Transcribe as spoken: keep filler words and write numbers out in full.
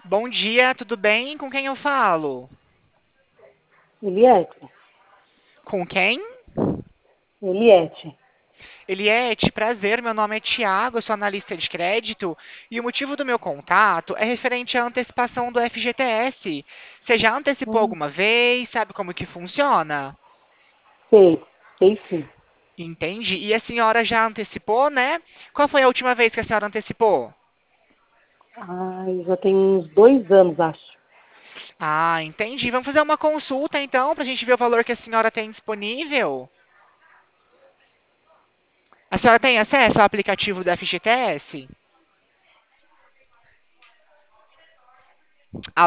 Bom dia, tudo bem? Com quem eu falo? Eliette, Com quem? Eliette. Eliette, prazer, meu nome é Tiago, eu sou analista de crédito e o motivo do meu contato é referente à antecipação do F G T S. Você já antecipou Hum, alguma vez? Sabe como que funciona? sei, sei sim. Entende? E a senhora já antecipou, né? Qual foi a última vez que a senhora antecipou? Ai, já tem uns dois anos, acho. Ah, entendi. Vamos fazer uma consulta então, para a gente ver o valor que a senhora tem disponível. A senhora tem acesso ao aplicativo do F G T S?